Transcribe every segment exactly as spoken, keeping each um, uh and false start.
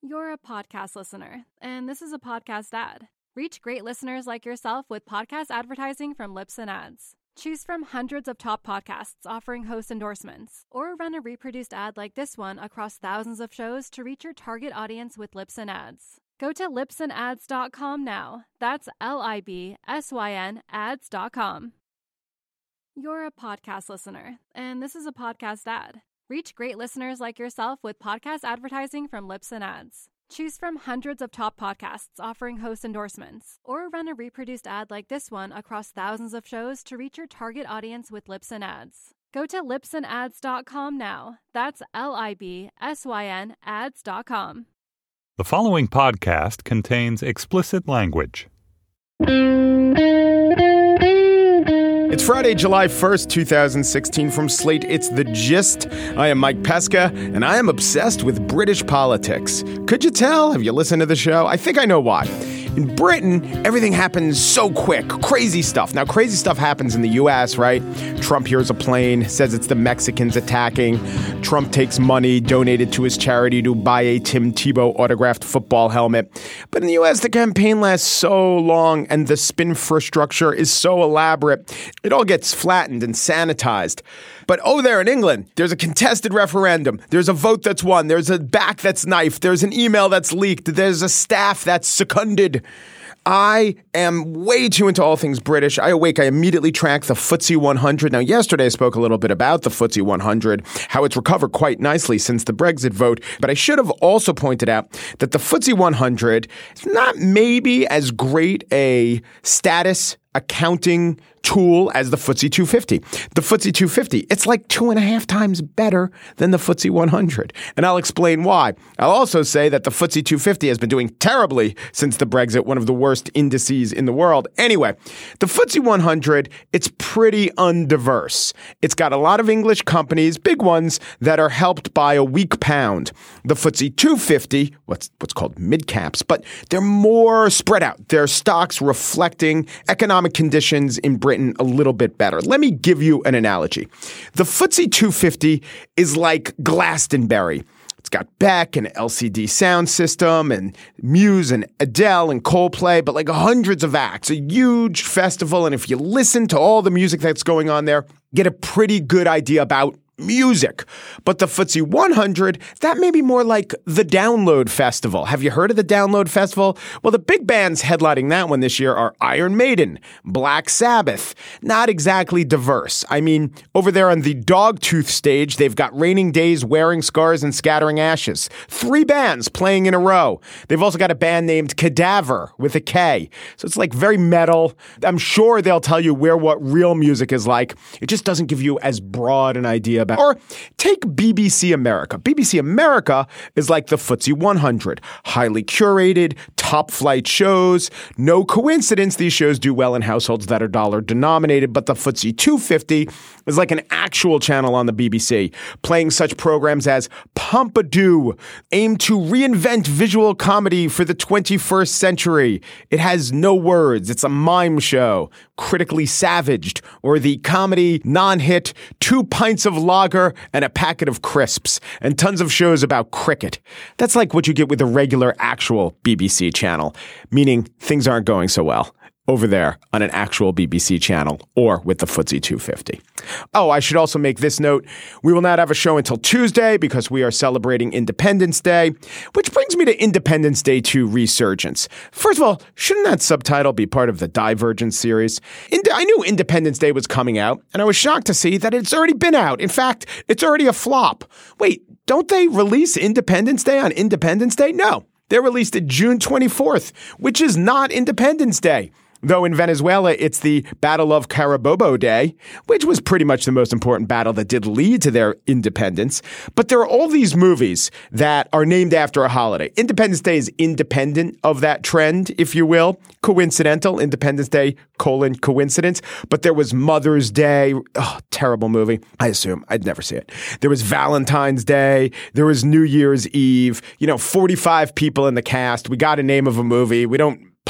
You're a podcast listener, and this is a podcast ad. Reach great listeners like yourself with podcast advertising from Libsyn Ads. Choose from hundreds of top podcasts offering host endorsements, or run a reproduced ad like this one across thousands of shows to reach your target audience with Libsyn Ads. Go to libsyn ads dot com now. That's L I B S Y N ads dot com. You're a podcast listener, and this is a podcast ad. Reach great listeners like yourself with podcast advertising from Libsyn Ads. Choose from hundreds of top podcasts offering host endorsements, or run a reproduced ad like this one across thousands of shows to reach your target audience with Libsyn Ads. Go to libsyn ads dot com now. That's L I B S Y N ads dot com. The following podcast contains explicit language. It's Friday, July first, twenty sixteen. From Slate, it's The Gist. I am Mike Pesca, and I am obsessed with British politics. Could you tell? Have you listened to the show? I think I know why. In Britain, everything happens so quick. Crazy stuff. Now, crazy stuff happens in the U S, right? Trump hears a plane, says it's the Mexicans attacking. Trump takes money donated to his charity to buy a Tim Tebow autographed football helmet. But in the U S, the campaign lasts so long and the spinfrastructure is so elaborate, it all gets flattened and sanitized. But oh, there in England, there's a contested referendum. There's a vote that's won. There's a back that's knifed. There's an email that's leaked. There's a staff that's seconded. I am way too into all things British. I awake, I immediately track the F T S E one hundred. Now, yesterday I spoke a little bit about the F T S E one hundred, how it's recovered quite nicely since the Brexit vote. But I should have also pointed out that the F T S E one hundred is not maybe as great a status accounting tool as the F T S E two fifty. The F T S E two fifty, it's like two and a half times better than the F T S E one hundred. And I'll explain why. I'll also say that the F T S E two fifty has been doing terribly since the Brexit, one of the worst indices in the world. Anyway, the F T S E one hundred, it's pretty undiverse. It's got a lot of English companies, big ones, that are helped by a weak pound. The F T S E two fifty, what's, what's called mid-caps, but they're more spread out. Their stocks reflecting economic conditions in Britain a little bit better. Let me give you an analogy. The F T S E two fifty is like Glastonbury. It's got Beck and L C D Sound System and Muse and Adele and Coldplay, but like hundreds of acts, a huge festival. And if you listen to all the music that's going on there, get a pretty good idea about music. But the F T S E one hundred, that may be more like the Download Festival. Have you heard of the Download Festival? Well, the big bands headlining that one this year are Iron Maiden, Black Sabbath. Not exactly diverse. I mean, over there on the Dogtooth stage, they've got Raining Days, Wearing Scars, and Scattering Ashes. Three bands playing in a row. They've also got a band named Cadaver with a K. So it's like very metal. I'm sure they'll tell you where what real music is like. It just doesn't give you as broad an idea about. Or take B B C America. B B C America is like the F T S E one hundred. Highly curated, top-flight shows. No coincidence these shows do well in households that are dollar-denominated, but the F T S E two fifty is like an actual channel on the B B C, playing such programs as Pompidou, aimed to reinvent visual comedy for the twenty-first century. It has no words. It's a mime show. Critically Savaged, or the comedy non-hit Two Pints of Lager and a Packet of Crisps, and tons of shows about cricket. That's like what you get with a regular actual B B C channel, meaning things aren't going so well over there on an actual B B C channel or with the F T S E two fifty. Oh, I should also make this note. We will not have a show until Tuesday because we are celebrating Independence Day, which brings me to Independence Day two Resurgence. First of all, shouldn't that subtitle be part of the Divergent series? Ind- I knew Independence Day was coming out, and I was shocked to see that it's already been out. In fact, it's already a flop. Wait, don't they release Independence Day on Independence Day? No, they released it June twenty-fourth, which is not Independence Day. Though in Venezuela, it's the Battle of Carabobo Day, which was pretty much the most important battle that did lead to their independence. But there are all these movies that are named after a holiday. Independence Day is independent of that trend, if you will. Coincidental, Independence Day, colon, coincidence. But there was Mother's Day. Oh, terrible movie. I assume. I'd never see it. There was Valentine's Day. There was New Year's Eve. You know, forty-five people in the cast. We got a name of a movie. We don't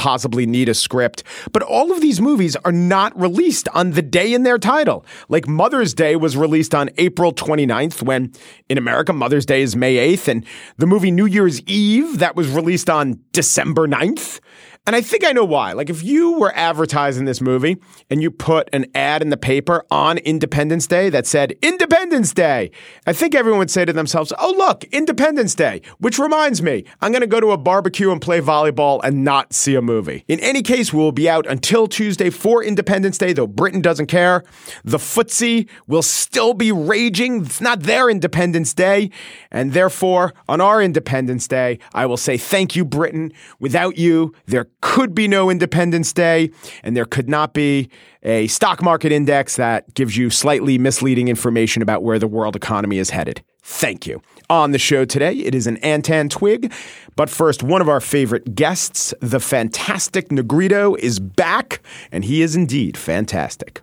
possibly need a script. But all of these movies are not released on the day in their title. Like Mother's Day was released on April twenty-ninth, when in America, Mother's Day is May eighth. And the movie New Year's Eve, that was released on December ninth. And I think I know why. Like if you were advertising this movie and you put an ad in the paper on Independence Day that said Independence Day, I think everyone would say to themselves, oh, look, Independence Day, which reminds me, I'm going to go to a barbecue and play volleyball and not see a movie. In any case, we will be out until Tuesday for Independence Day, though Britain doesn't care. The footsie will still be raging. It's not their Independence Day. And therefore, on our Independence Day, I will say thank you, Britain. Without you, there could be no Independence Day, and there could not be a stock market index that gives you slightly misleading information about where the world economy is headed. Thank you. On the show today, it is an Antan Twig. But first, one of our favorite guests, the fantastic Negrito, is back, and he is indeed fantastic.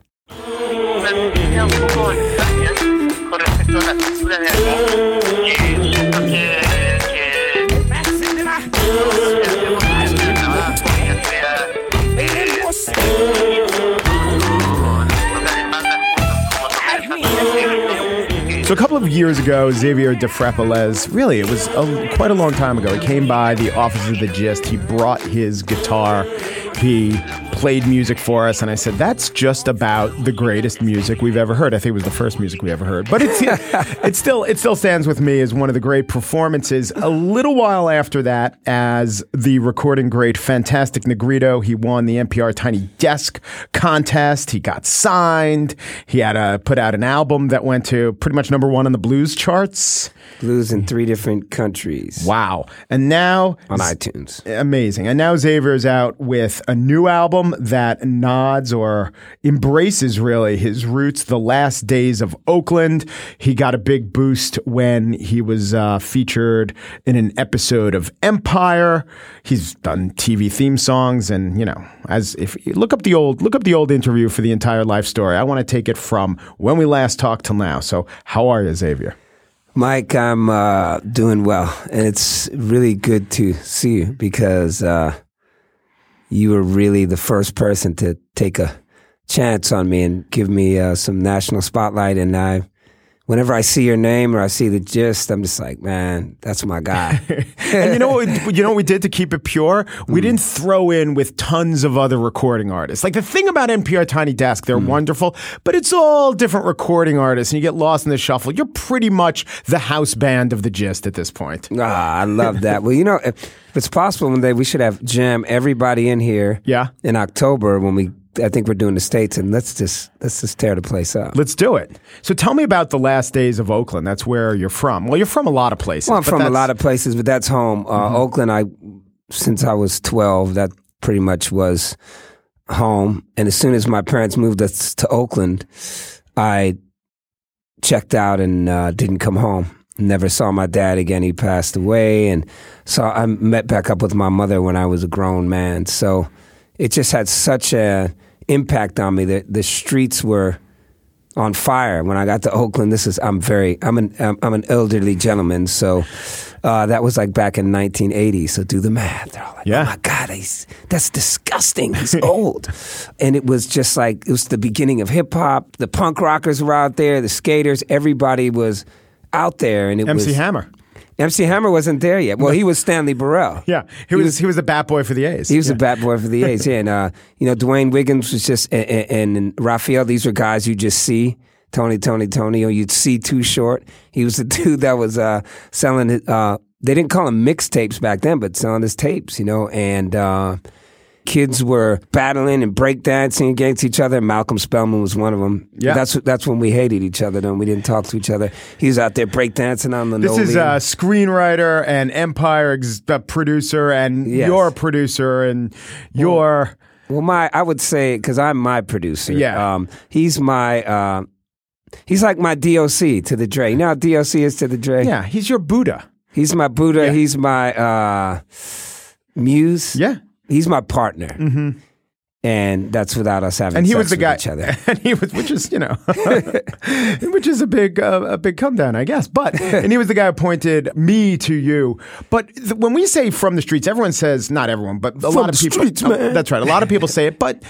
So a couple of years ago, Xavier de Frepolez, really, it was a, quite a long time ago. He came by the office of The Gist. He brought his guitar. He played music for us, and I said, that's just about the greatest music we've ever heard. I think it was the first music we ever heard. But it's, it, still, it still stands with me as one of the great performances. A little while after that, as the recording great Fantastic Negrito, he won the N P R Tiny Desk contest. He got signed. He had to put out an album that went to pretty much number one on the blues charts. Blues in three different countries. Wow. And now... On iTunes. Amazing. And now Xavier is out with a new album that nods or embraces, really, his roots, The Last Days of Oakland. He got a big boost when he was uh, featured in an episode of Empire. He's done T V theme songs, and, you know, as if you look up the old look up the old interview for the entire life story. I want to take it from when we last talked till now. So how are you, Xavier? Mike, I'm uh, doing well, and it's really good to see you because uh, you were really the first person to take a chance on me and give me uh, some national spotlight. And I, whenever I see your name or I see The Gist, I'm just like, man, that's my guy. And you know what? You know what we did to keep it pure? We mm. didn't throw in with tons of other recording artists. Like the thing about N P R Tiny Desk, they're mm. wonderful, but it's all different recording artists, and you get lost in the shuffle. You're pretty much the house band of The Gist at this point. Ah, I love that. Well, you know, if it's possible one day we should have jam everybody in here. Yeah. In October when we. I think we're doing the States, and let's just let's just tear the place up. Let's do it. So tell me about The Last Days of Oakland. That's where you're from. Well, you're from a lot of places. Well, I'm from a lot of places, but that's home. Uh, mm-hmm. Oakland, I since I was twelve, that pretty much was home. And as soon as my parents moved us to Oakland, I checked out and uh, didn't come home. Never saw my dad again. He passed away, and so I met back up with my mother when I was a grown man. So it just had such a impact on me that the streets were on fire when I got to Oakland. This is I'm very I'm an I'm an elderly gentleman, so uh, that was like back in nineteen eighty. So do the math. They're all like, yeah. "Oh my God, he's that's disgusting. He's old." And it was just like it was the beginning of hip hop. The punk rockers were out there, the skaters, everybody was out there, and it M C was M C Hammer. M C Hammer wasn't there yet. Well, he was Stanley Burrell. Yeah, he, he was, was he was a bat boy for the A's. He was yeah. a bat boy for the A's. Yeah, and uh, you know, Dwayne Wiggins was just and, and, and Raphael. These were guys you just see. Tony, Tony, Tony. Or you'd see Too Short. He was the dude that was uh, selling it. Uh, they didn't call them mixtapes back then, but selling his tapes. You know, and uh, kids were battling and breakdancing against each other. Malcolm Spellman was one of them. Yeah. That's that's when we hated each other, then. We didn't talk to each other. He was out there breakdancing on the This is a screenwriter and Empire ex- uh, producer and yes. you're a producer and you're... Well, well my I would say, because I'm my producer. Yeah. Um, he's my... Uh, he's like my D O C to the Dre. You know how D O C is to the Dre? Yeah, he's your Buddha. He's my Buddha. Yeah. He's my uh, muse. Yeah. He's my partner. Mm-hmm. And that's without us having and he sex was the with guy, each other. and he was, which is, you know, which is a big, uh, a big come down, I guess. But, and he was the guy who pointed me to you. But th- when we say from the streets, everyone says, not everyone, but a From lot of the people, streets, uh, man. that's right. A lot of people say it, but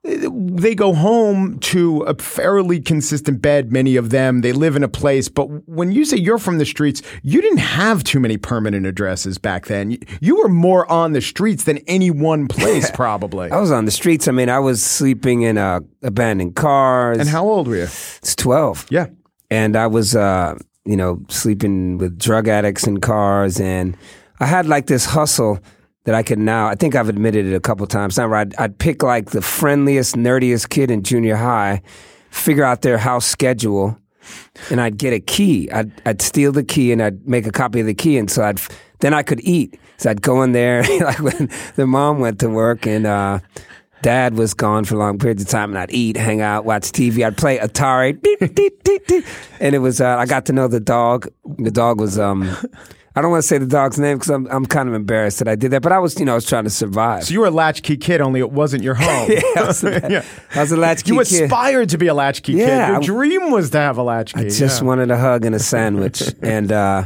they go home to a fairly consistent bed, many of them. They live in a place. But when you say you're from the streets, you didn't have too many permanent addresses back then. You, you were more on the streets than any one place, probably. I was on the streets. I mean, I was sleeping in uh, abandoned cars. And how old were you? It's twelve. Yeah. And I was, uh, you know, sleeping with drug addicts in cars. And I had like this hustle that I could now, I think I've admitted it a couple times now, where I'd, I'd pick like the friendliest, nerdiest kid in junior high, figure out their house schedule, and I'd get a key. I'd, I'd steal the key and I'd make a copy of the key. And so I'd, then I could eat. So I'd go in there, like when the mom went to work and uh, dad was gone for long periods of time, and I'd eat, hang out, watch T V. I'd play Atari. Beep, beep, beep, beep. And it was, uh, I got to know the dog. The dog was, um, I don't want to say the dog's name because I'm I'm kind of embarrassed that I did that, but I was, you know, I was trying to survive. So you were a latchkey kid, only it wasn't your home. yeah, I was a, yeah. I was a latchkey you kid. You aspired to be a latchkey yeah, kid. Your dream was to have a latchkey. I just yeah. wanted a hug and a sandwich. and uh,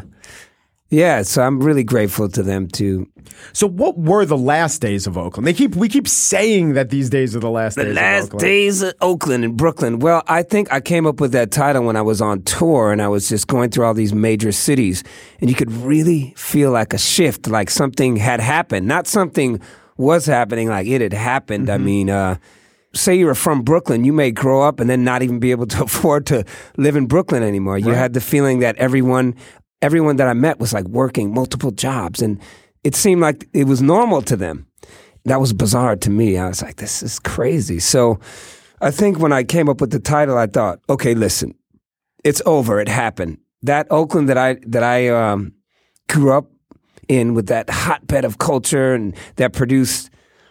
yeah, so I'm really grateful to them too. So what were the last days of Oakland? They keep we keep saying that these days are the last the days last of Oakland. days of Oakland and Brooklyn. Well, I think I came up with that title when I was on tour and I was just going through all these major cities, and you could really feel like a shift, like something had happened. Not something was happening, like it had happened. Mm-hmm. I mean, uh, say you were from Brooklyn, you may grow up and then not even be able to afford to live in Brooklyn anymore. You right. had the feeling that everyone, everyone that I met was like working multiple jobs, and it seemed like it was normal to them. That was bizarre to me. I was like, this is crazy. So I think when I came up with the title, I thought, okay, listen, it's over. It happened. That Oakland that I that I um, grew up in, with that hotbed of culture and that produced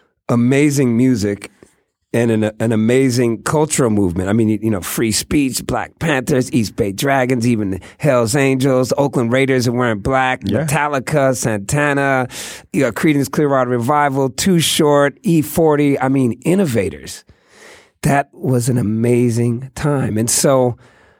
amazing music and an, an amazing cultural movement. I mean, you know, free speech, Black Panthers, East Bay Dragons, even Hells Angels, Oakland Raiders are wearing black, yeah. Metallica, Santana, you know, Creedence Clearwater Revival, Too Short, E forty. I mean, innovators. That was an amazing time. And so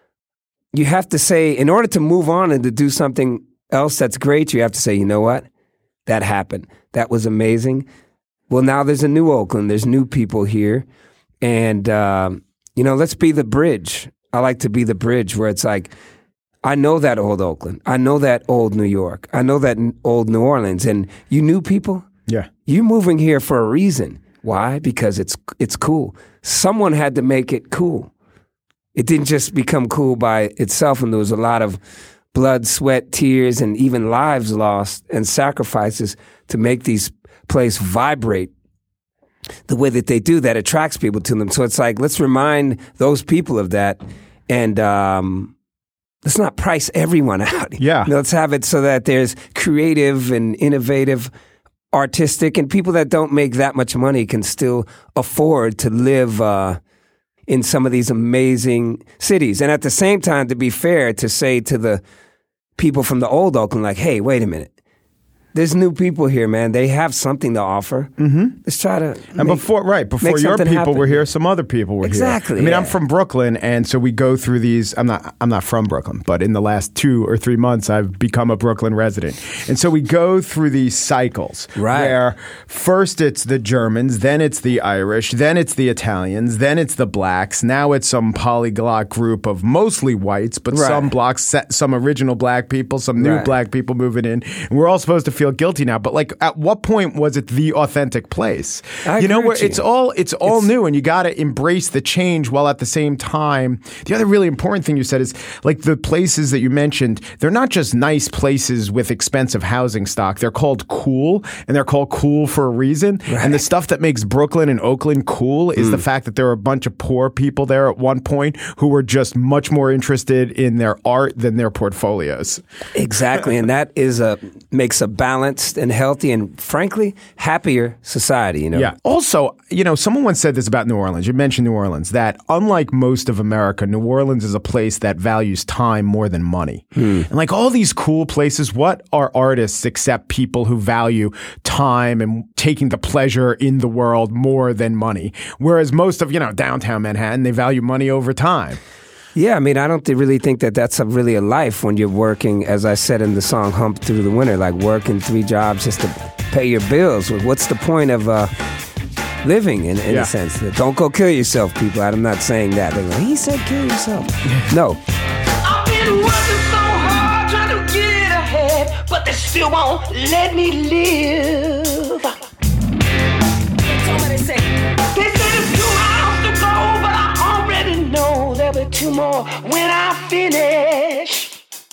you have to say, in order to move on and to do something else that's great, you have to say, you know what? That happened. That was amazing. Well, now there's a new Oakland. There's new people here. And, um, you know, let's be the bridge. I like to be the bridge where it's like, I know that old Oakland. I know that old New York. I know that old New Orleans. And you new people? Yeah. You're moving here for a reason. Why? Because it's it's cool. Someone had to make it cool. It didn't just become cool by itself, and there was a lot of blood, sweat, tears, and even lives lost and sacrifices to make these places vibrate the way that they do. That attracts people to them. So it's like, let's remind those people of that, and um, let's not price everyone out. Yeah. You know, let's have it so that there's creative and innovative, artistic, and people that don't make that much money can still afford to live uh, in some of these amazing cities. And at the same time, to be fair, to say to the people from the old Oakland, like, hey, wait a minute. There's new people here, man. They have something to offer. Mm-hmm. Let's try to And make, before, right, before your people happen. were here, some other people were exactly, here. I mean, yeah. I'm from Brooklyn, and so we go through these. I'm not. I'm not from Brooklyn, but in the last two or three months, I've become a Brooklyn resident, and so we go through these cycles. Right. Where first it's the Germans, then it's the Irish, then it's the Italians, then it's the blacks. Now it's some polyglot group of mostly whites, but Right. some blacks, some original black people, some new Right. black people moving in. And we're all supposed to feel guilty now, but like. Like, at what point was it the authentic place? I you know, agree where with you. it's all it's all It's- new, and you got to embrace the change while at the same time. The other really important thing you said is like the places that you mentioned. They're not just nice places with expensive housing stock. They're called cool, and they're called cool for a reason. Right. And the stuff that makes Brooklyn and Oakland cool is Mm. the fact that there were a bunch of poor people there at one point who were just much more interested in their art than their portfolios. Exactly, and that is a makes a balance. balanced and healthy and, frankly, happier society, you know? Yeah. Also, you know, someone once said this about New Orleans. You mentioned New Orleans, that unlike most of America, New Orleans is a place that values time more than money. Hmm. And like all these cool places, what are artists except people who value time and taking the pleasure in the world more than money? Whereas most of, you know, downtown Manhattan, they value money over time. Yeah, I mean, I don't th- really think that that's a, really a life when you're working, as I said in the song Hump Through the Winter, like working three jobs just to pay your bills. What's the point of uh, living in, in yeah. a sense? Don't go kill yourself, people. I'm not saying that. Like, he said kill yourself. No. I've been working so hard trying to get ahead, but they still won't let me live. Somebody say, they say there's two miles to go, but I already know there'll be two more when I finish.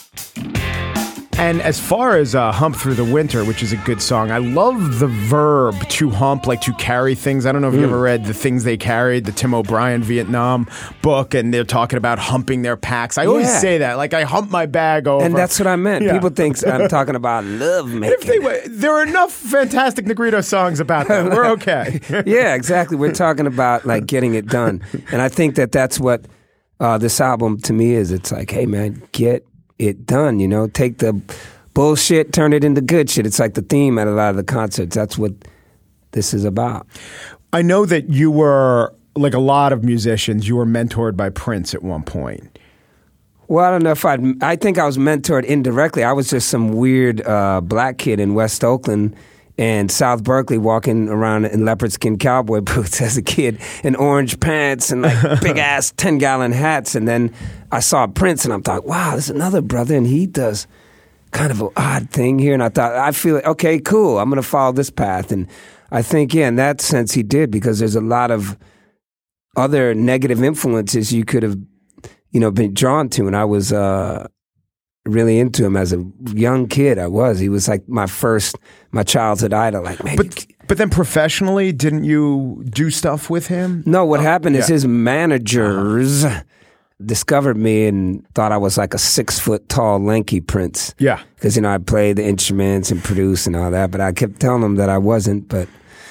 And as far as uh, Hump Through the Winter, which is a good song, I love the verb to hump, like to carry things. I don't know if mm. you ever read The Things They Carried, the Tim O'Brien Vietnam book, and they're talking about humping their packs. I always yeah. say that, like I hump my bag over. And that's what I meant. Yeah. People think I'm talking about love making. If they, there are enough Fantastic Negrito songs about that. We're okay. Yeah, exactly. We're talking about like getting it done. And I think that that's what uh, this album to me is. It's like, hey man, get it done, you know, take the bullshit, turn it into good shit. It's like the theme at a lot of the concerts. That's what this is about. I know that you were, like a lot of musicians, you were mentored by Prince at one point. Well, I don't know if I'd, I think I was mentored indirectly. I was just some weird uh, black kid in West Oakland and South Berkeley walking around in leopard skin cowboy boots as a kid and orange pants and like big ass ten gallon hats. And then I saw Prince and I'm thought, wow, there's another brother and he does kind of an odd thing here. And I thought, I feel, okay, cool, I'm going to follow this path. And I think, yeah, in that sense he did, because there's a lot of other negative influences you could have, you know, been drawn to. And I was uh, really into him as a young kid. I was. He was like my first, my childhood idol. Like, man, but, but then professionally, didn't you do stuff with him? No, what oh, happened yeah. is his managers uh-huh. discovered me and thought I was like a six foot tall, lanky Prince. Yeah. Because, you know, I played the instruments and produced and all that, but I kept telling them that I wasn't. But,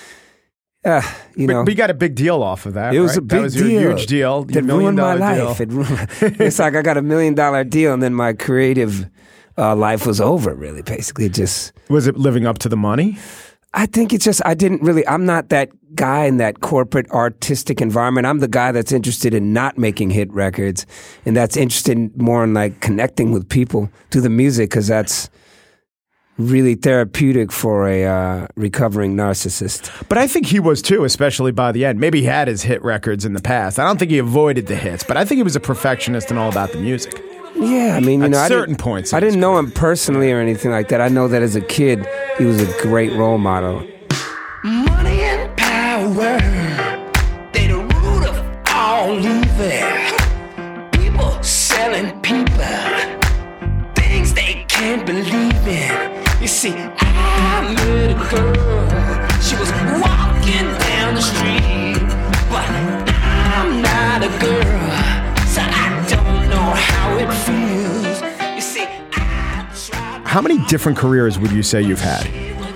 uh, you but know. we got a big deal off of that. It was right? a big that was deal. Your huge deal. It ruined my life. Deal. It ruined, it's like I got a million dollar deal and then my creative uh, life was over, really, basically. It just. Was it living up to the money? I think it's just, I didn't really, I'm not that guy in that corporate artistic environment. I'm the guy that's interested in not making hit records and that's interested more in like connecting with people through the music, because that's really therapeutic for a uh, recovering narcissist. But I think he was too, especially by the end. Maybe he had his hit records in the past. I don't think he avoided the hits, but I think he was a perfectionist and all about the music. Yeah, I mean, you At know, I certain didn't, points. I didn't know him personally or anything like that. I know that as a kid, he was a great role model. Money and power, they the root of all evil. People selling people things they can't believe in. You see, I met a girl. She was walking down the street, but I'm not a girl, so I don't know how it feels. You see, I tried. How many different careers would you say you've had?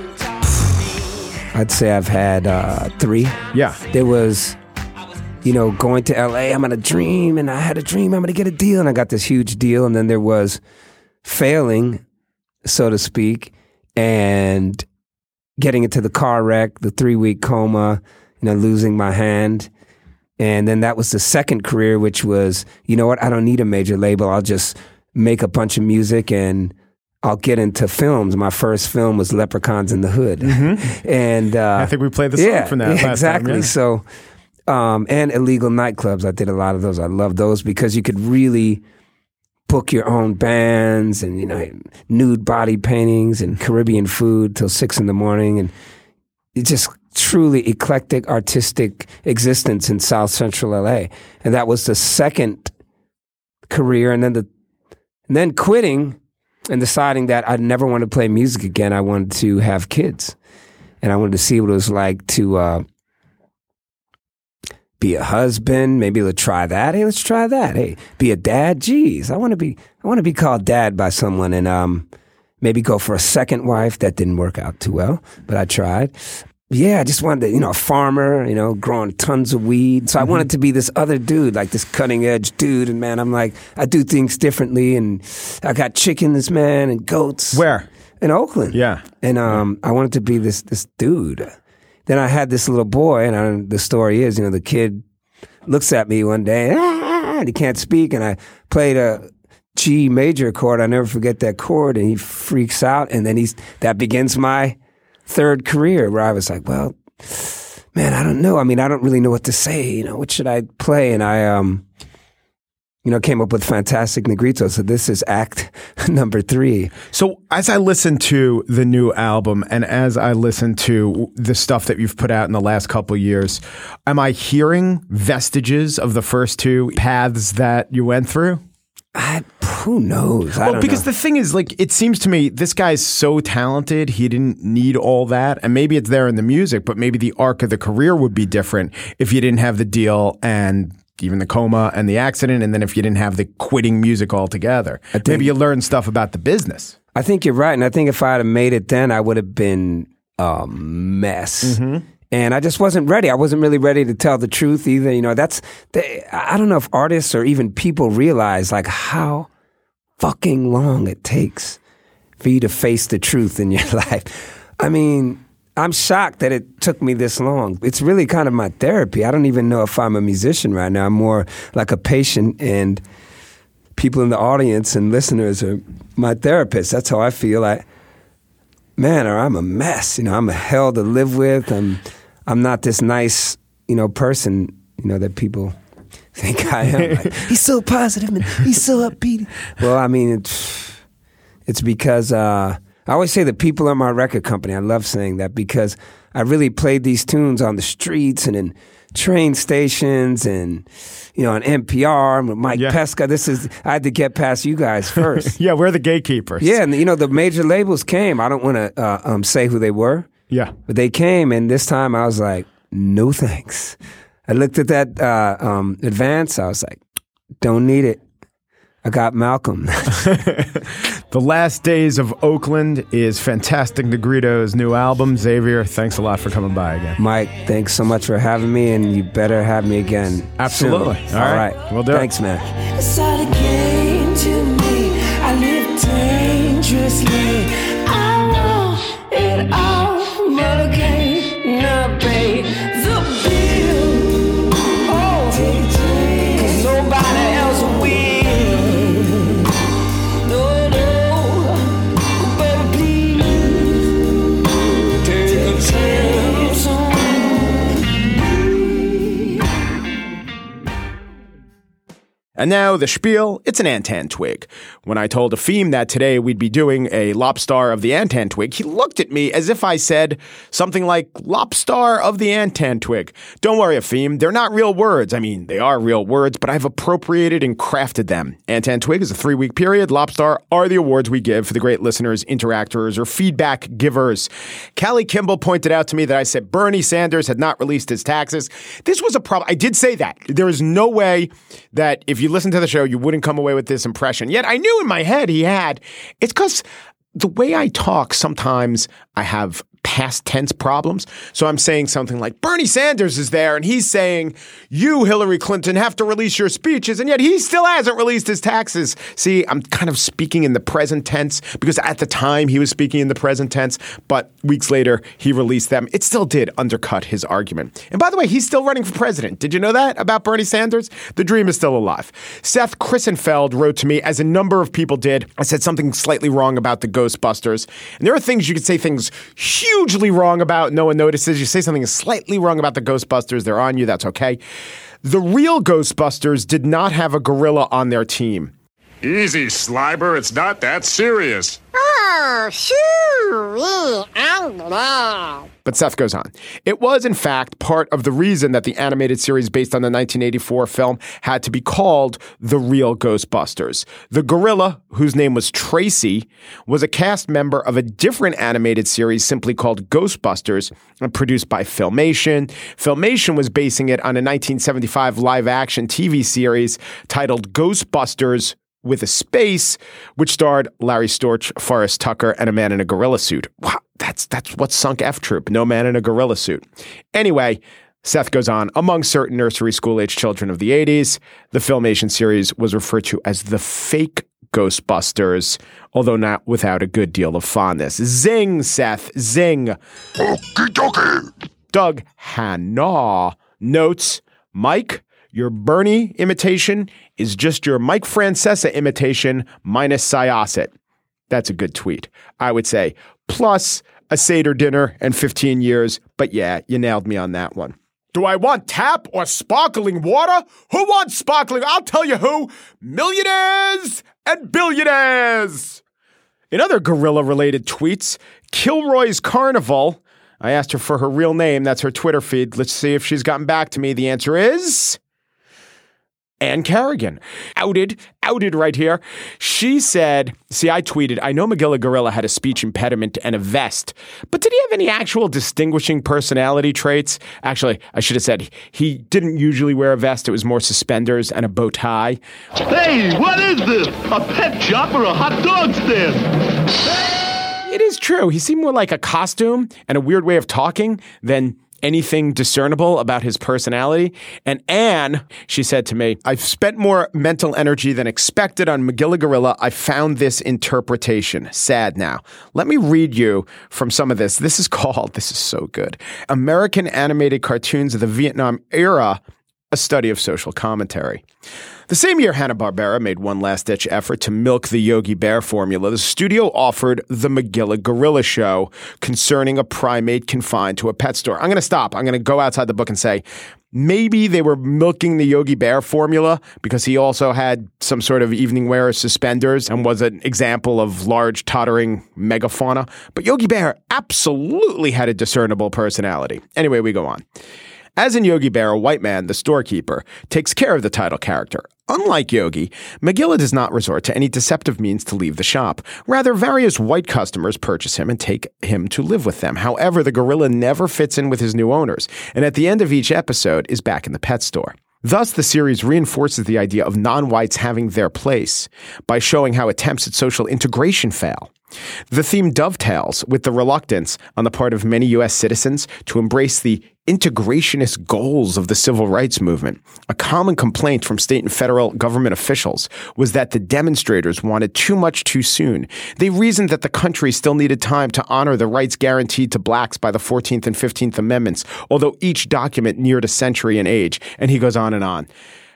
I'd say I've had uh, three. Yeah. There was, you know, going to L A, I'm on a dream, and I had a dream, I'm going to get a deal, and I got this huge deal, and then there was failing, so to speak, and getting into the car wreck, the three-week coma, you know, losing my hand. And then that was the second career, which was, you know what, I don't need a major label. I'll just make a bunch of music and I'll get into films. My first film was Leprechauns in the Hood. Mm-hmm. And uh, I think we played the song yeah, from that yeah, last exactly. time. Yeah. So, um, and illegal nightclubs. I did a lot of those. I love those because you could really book your own bands and, you know, nude body paintings and Caribbean food till six in the morning. And it's just truly eclectic artistic existence in South Central L A. And that was the second career. And then the, and then quitting and deciding that I never wanted to play music again. I wanted to have kids. And I wanted to see what it was like to uh, be a husband. Maybe let's try that. Hey, let's try that. Hey, be a dad. Geez, I want to be. I want to be called dad by someone. And um, maybe go for a second wife. That didn't work out too well, but I tried. Yeah, I just wanted to, you know, a farmer, you know, growing tons of weed. So I mm-hmm. wanted to be this other dude, like this cutting edge dude. And man, I'm like, I do things differently. And I got chickens, man, and goats. Where? In Oakland. Yeah. And um, I wanted to be this this dude. Then I had this little boy, and I, the story is, you know, the kid looks at me one day, and, ah, and he can't speak. And I played a G major chord. I never forget that chord. And he freaks out. And then he's that begins my third career, where I was like, well, man, I don't know. I mean, I don't really know what to say. You know, what should I play? And I, um, you know, came up with Fantastic Negrito. So this is act number three. So as I listen to the new album and as I listen to the stuff that you've put out in the last couple of years, am I hearing vestiges of the first two paths that you went through? I, who knows? I well, don't because know. the thing is, like, it seems to me this guy's so talented, he didn't need all that. And maybe it's there in the music, but maybe the arc of the career would be different if you didn't have the deal and even the coma and the accident, and then if you didn't have the quitting music altogether. Think, maybe you learn stuff about the business. I think you're right. And I think if I had made it then, I would have been a mess. Mm-hmm. And I just wasn't ready. I wasn't really ready to tell the truth either. You know, that's, they, I don't know if artists or even people realize like how fucking long it takes for you to face the truth in your life. I mean, I'm shocked that it took me this long. It's really kind of my therapy. I don't even know if I'm a musician right now. I'm more like a patient, and people in the audience and listeners are my therapists. That's how I feel. I, man, or I'm a mess. You know, I'm a hell to live with. I'm, I'm not this nice, you know, person, you know, that people think I am. Like, he's so positive and he's so upbeat. Well, I mean, it's, it's because uh, I always say the people are my record company. I love saying that because I really played these tunes on the streets and in train stations and, you know, on N P R with Mike yeah. Pesca. This is, I had to get past you guys first. Yeah, we're the gatekeepers. Yeah, and, you know, the major labels came. I don't want to uh, um, say who they were. Yeah. But they came, and this time I was like, no thanks. I looked at that uh, um, advance. I was like, don't need it. I got Malcolm. The Last Days of Oakland is Fantastic Negrito's new album. Xavier, thanks a lot for coming by again. Mike, thanks so much for having me, and you better have me again. Absolutely. Soon. All, All right. right. We'll do thanks, it. man. It's all a game to me. I live dangerously. I want it all, but I can't not pay the bill. Oh, cause nobody else will. No, no, baby, please take a chance on me. And now the spiel, it's an Antan twig. When I told Efim that today we'd be doing a Lobstar of the Antan twig, he looked at me as if I said something like Lobstar of the Antan twig. Don't worry, Efim, they're not real words. I mean, they are real words, but I've appropriated and crafted them. Antan twig is a three-week period. Lobstar are the awards we give for the great listeners, interactors, or feedback givers. Callie Kimball pointed out to me that I said Bernie Sanders had not released his taxes. This was a problem. I did say that. There is no way that if you listen to the show, you wouldn't come away with this impression. Yet I knew in my head he had. It's because the way I talk, sometimes I have past tense problems. So I'm saying something like Bernie Sanders is there and he's saying you, Hillary Clinton, have to release your speeches, and yet he still hasn't released his taxes. See, I'm kind of speaking in the present tense because at the time he was speaking in the present tense, but weeks later he released them. It still did undercut his argument. And by the way, he's still running for president. Did you know that about Bernie Sanders? The dream is still alive. Seth Christenfeld wrote to me, as a number of people did. I said something slightly wrong about the Ghostbusters. And there are things you could say things hugely wrong about. No one notices. You say something slightly wrong about the Ghostbusters, they're on you. That's okay. The real Ghostbusters did not have a gorilla on their team. Easy, Sliber. It's not that serious. Oh, shoo, I'm glad. But Seth goes on. It was, in fact, part of the reason that the animated series based on the nineteen eighty-four film had to be called The Real Ghostbusters. The gorilla, whose name was Tracy, was a cast member of a different animated series simply called Ghostbusters, produced by Filmation. Filmation was basing it on a nineteen seventy-five live-action T V series titled Ghostbusters with a space, which starred Larry Storch, Forrest Tucker, and a man in a gorilla suit. Wow, that's that's what sunk F Troop, no man in a gorilla suit. Anyway, Seth goes on, among certain nursery school-age children of the eighties, the Filmation series was referred to as the fake Ghostbusters, although not without a good deal of fondness. Zing, Seth, zing. Okie dokie. Doug Hanna notes, Mike, your Bernie imitation is just your Mike Francesa imitation minus Syosset. That's a good tweet, I would say. Plus a Seder dinner and fifteen years. But yeah, you nailed me on that one. Do I want tap or sparkling water? Who wants sparkling? I'll tell you who. Millionaires and billionaires. In other gorilla-related tweets, Kilroy's Carnival. I asked her for her real name. That's her Twitter feed. Let's see if she's gotten back to me. The answer is Ann Carrigan. Outed, outed right here. She said, see, I tweeted, I know Magilla Gorilla had a speech impediment and a vest, but did he have any actual distinguishing personality traits? Actually, I should have said he didn't usually wear a vest. It was more suspenders and a bow tie. Hey, what is this? A pet shop or a hot dog stand? It is true. He seemed more like a costume and a weird way of talking than anything discernible about his personality. And Anne, she said to me, I've spent more mental energy than expected on Magilla Gorilla. I found this interpretation. Sad now. Let me read you from some of this. This is called, this is so good, American Animated Cartoons of the Vietnam Era, a study of social commentary. The same year Hanna-Barbera made one last-ditch effort to milk the Yogi Bear formula, the studio offered the Magilla Gorilla show concerning a primate confined to a pet store. I'm going to stop. I'm going to go outside the book and say maybe they were milking the Yogi Bear formula because he also had some sort of evening wear suspenders and was an example of large, tottering megafauna. But Yogi Bear absolutely had a discernible personality. Anyway, we go on. As in Yogi Bear, a white man, the storekeeper, takes care of the title character. Unlike Yogi, Magilla does not resort to any deceptive means to leave the shop. Rather, various white customers purchase him and take him to live with them. However, the gorilla never fits in with his new owners, and at the end of each episode is back in the pet store. Thus, the series reinforces the idea of non-whites having their place by showing how attempts at social integration fail. The theme dovetails with the reluctance on the part of many U S citizens to embrace the integrationist goals of the civil rights movement. A common complaint from state and federal government officials was that the demonstrators wanted too much too soon. They reasoned that the country still needed time to honor the rights guaranteed to blacks by the fourteenth and fifteenth Amendments, although each document neared a century in age. And he goes on and on.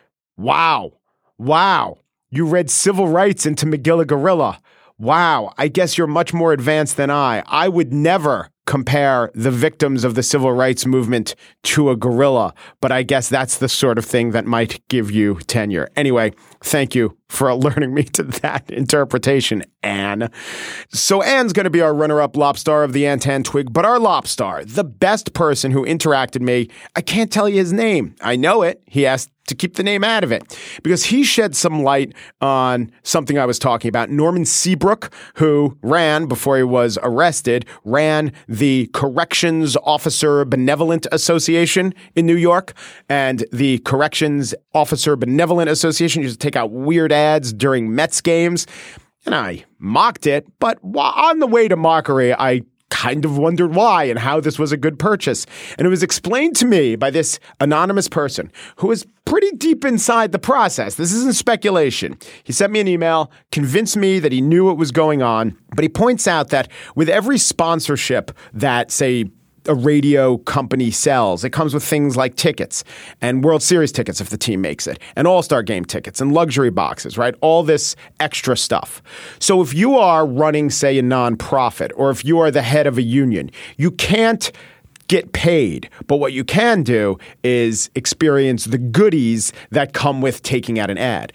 Wow. Wow. You read civil rights into Magilla Gorilla. Wow, I guess you're much more advanced than I. I would never compare the victims of the civil rights movement to a gorilla, but I guess that's the sort of thing that might give you tenure. Anyway, thank you for alerting me to that interpretation, Anne. So Anne's going to be our runner-up Lobstar of the Antan Twig, but our Lobstar, the best person who interacted me, I can't tell you his name. I know it. He asked to keep the name out of it because he shed some light on something I was talking about. Norman Seabrook, who ran, before he was arrested, ran the Corrections Officer Benevolent Association in New York. And the Corrections Officer Benevolent Association used to take out weird ads during Mets games. And I mocked it, but on the way to mockery, I kind of wondered why and how this was a good purchase. And it was explained to me by this anonymous person who was pretty deep inside the process. This isn't speculation. He sent me an email, convinced me that he knew what was going on, but he points out that with every sponsorship that, say, a radio company sells, it comes with things like tickets and World Series tickets if the team makes it, and All-Star Game tickets and luxury boxes, right? All this extra stuff. So if you are running, say, a nonprofit, or if you are the head of a union, you can't get paid. But what you can do is experience the goodies that come with taking out an ad.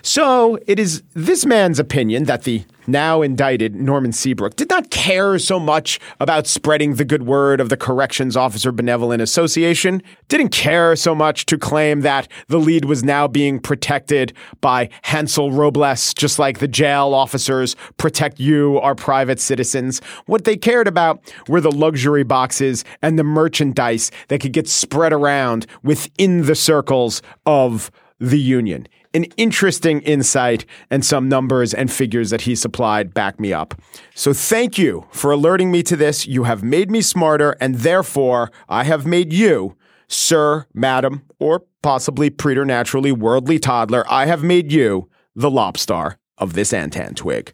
So it is this man's opinion that the now indicted Norman Seabrook did not care so much about spreading the good word of the Corrections Officer Benevolent Association, didn't care so much to claim that the lead was now being protected by Hansel Robles, just like the jail officers protect you, our private citizens. What they cared about were the luxury boxes and the merchandise that could get spread around within the circles of the union. an interesting insight, and some numbers and figures that he supplied back me up. So thank you for alerting me to this. You have made me smarter, and therefore I have made you, sir, madam, or possibly preternaturally worldly toddler, I have made you the lobstar of this Antan twig.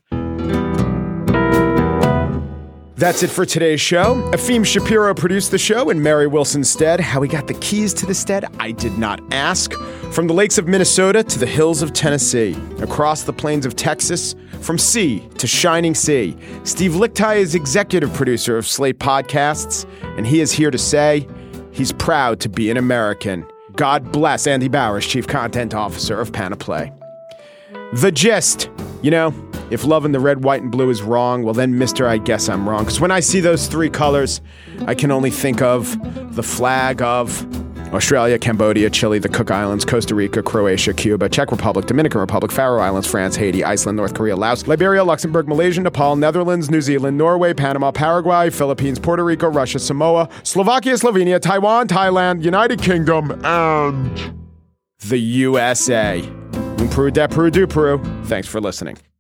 That's it for today's show. Efim Shapiro produced the show in Mary Wilson's stead. How he got the keys to the stead, I did not ask. From the lakes of Minnesota to the hills of Tennessee, across the plains of Texas, from sea to shining sea, Steve Lickteig is executive producer of Slate Podcasts, and he is here to say he's proud to be an American. God bless Andy Bowers, Chief Content Officer of Panaplay. The gist. You know, if love in the red, white, and blue is wrong, well then, mister, I guess I'm wrong. Because when I see those three colors, I can only think of the flag of Australia, Cambodia, Chile, the Cook Islands, Costa Rica, Croatia, Cuba, Czech Republic, Dominican Republic, Faroe Islands, France, Haiti, Iceland, North Korea, Laos, Liberia, Luxembourg, Malaysia, Nepal, Netherlands, New Zealand, Norway, Panama, Paraguay, Philippines, Puerto Rico, Russia, Samoa, Slovakia, Slovenia, Taiwan, Thailand, United Kingdom, and the U S A. Un Peru, de Peru, du Peru. Thanks for listening.